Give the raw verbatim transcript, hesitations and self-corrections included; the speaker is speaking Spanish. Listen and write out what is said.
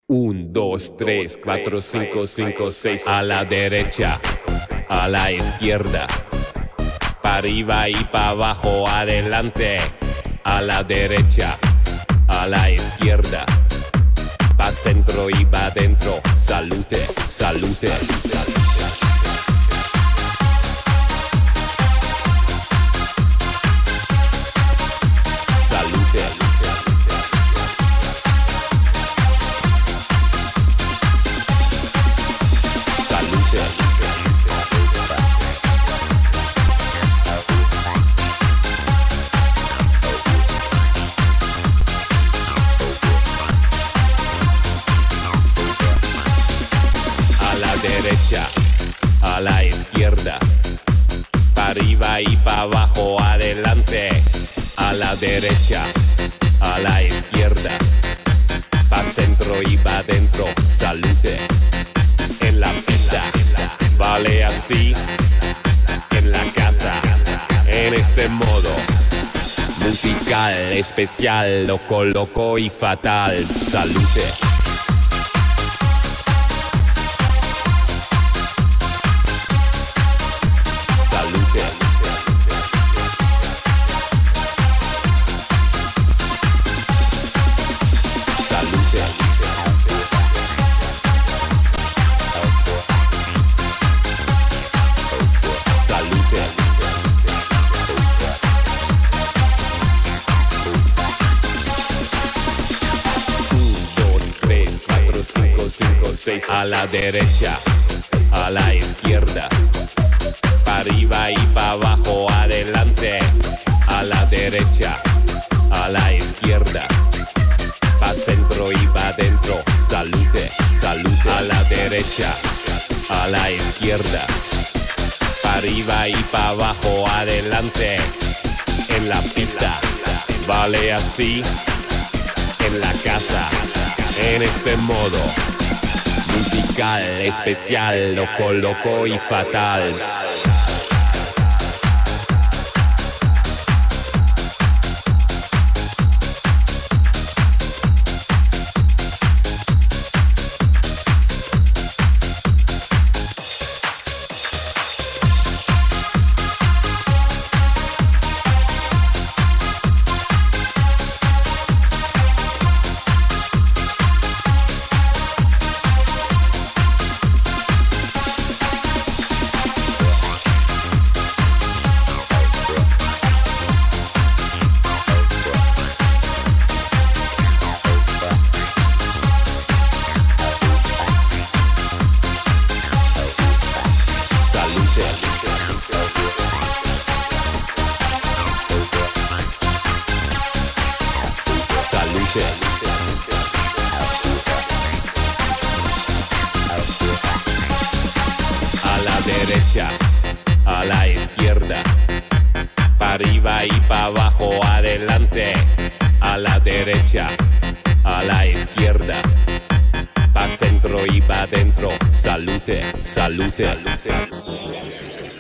Un, dos, tres, cuatro, cinco, cinco, seis. A la derecha, a la izquierda, para arriba y para abajo, adelante. A la derecha, a la izquierda, pa' centro y pa' dentro. Salute, salute. Derecha, a la izquierda, para arriba y para abajo, adelante. A la derecha, a la izquierda, pa' centro y pa' dentro. Salute en la pista, vale así. En la casa, en este modo musical, especial, loco, loco y fatal. Salute. A la derecha, a la izquierda, para arriba y para abajo, adelante. A la derecha, a la izquierda, pa' centro y pa' dentro. Salute, salute. A la derecha, a la izquierda, para arriba y para abajo, adelante. En la pista, vale así. En la casa, en este modo musical, especial, loco, loco y fatal. A la derecha, a la izquierda, para arriba y para abajo, adelante. A la derecha, a la izquierda, pa' centro y pa' dentro. Salute, salute, salute.